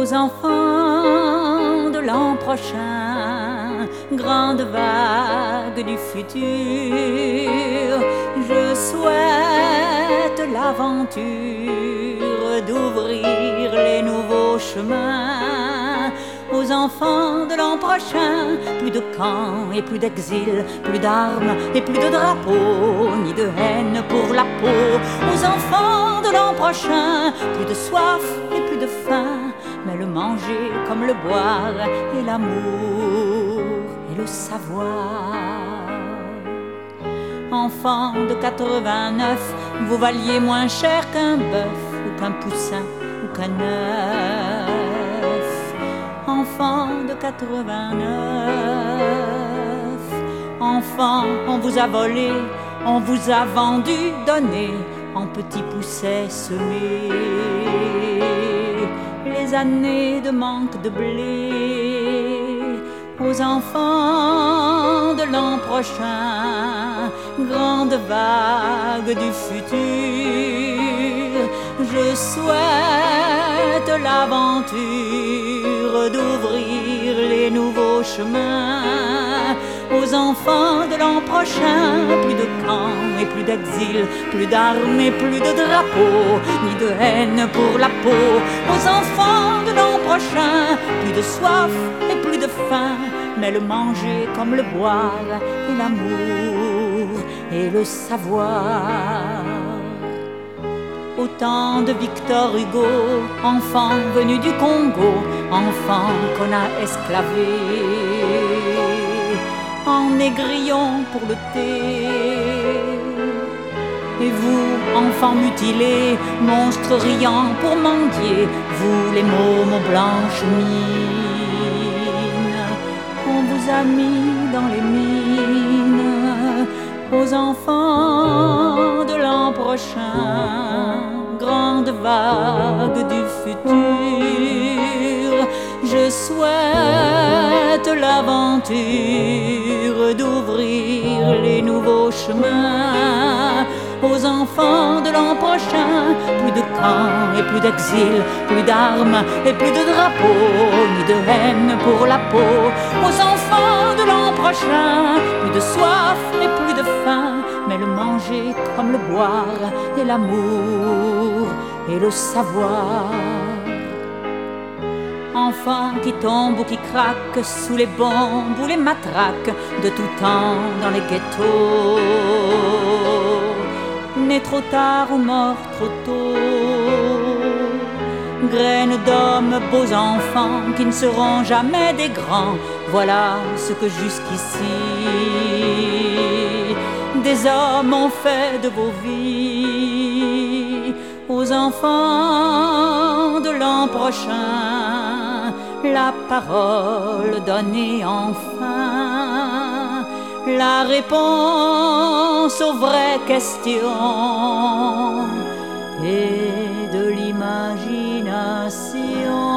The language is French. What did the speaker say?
aux enfants de l'an prochain, grande vague du futur, je souhaite l'aventure d'ouvrir les nouveaux chemins. Aux enfants de l'an prochain, plus de camps et plus d'exil, plus d'armes et plus de drapeaux, ni de haine pour la peau. Aux enfants de l'an prochain, plus de soif et plus de faim, mais le manger comme le boire et l'amour et le savoir. Enfants de 89, vous valiez moins cher qu'un bœuf ou qu'un poussin ou qu'un œuf. Enfants de 89, enfants, on vous a volé, on vous a vendu, donné, en petits poussets semés. Les années de manque de blé, aux enfants de l'an prochain, grande vague du futur, je souhaite l'aventure d'ouvrir les nouveaux chemins. Aux enfants de l'an prochain, plus de camps et plus d'exil, plus d'armes et plus de drapeaux, ni de haine pour la peau. Aux enfants de l'an prochain, plus de soif et plus de faim, mais le manger comme le boire et l'amour et le savoir. Autant de Victor Hugo, enfants venus du Congo, enfants qu'on a esclavés en négrillons pour le thé. Et vous, enfants mutilés, monstres riants pour mendier, vous les mômes aux blanches mines, on vous a mis dans les mines. Aux enfants de l'an prochain, grande vague du futur, je souhaite l'aventure d'ouvrir les nouveaux chemins. Aux enfants de l'an prochain, plus de camps et plus d'exil, plus d'armes et plus de drapeaux, ni de haine pour la peau. Aux enfants de l'an prochain, plus de soif et plus de faim, mais le manger comme le boire et l'amour et le savoir. Enfants qui tombent ou qui craquent sous les bombes ou les matraques de tout temps dans les ghettos, nés trop tard ou morts trop tôt. Graines d'hommes, beaux enfants qui ne seront jamais des grands, voilà ce que jusqu'ici des hommes ont fait de vos vies. Aux enfants de l'an prochain, la parole donnée enfin, la réponse aux vraies questions et de l'imagination.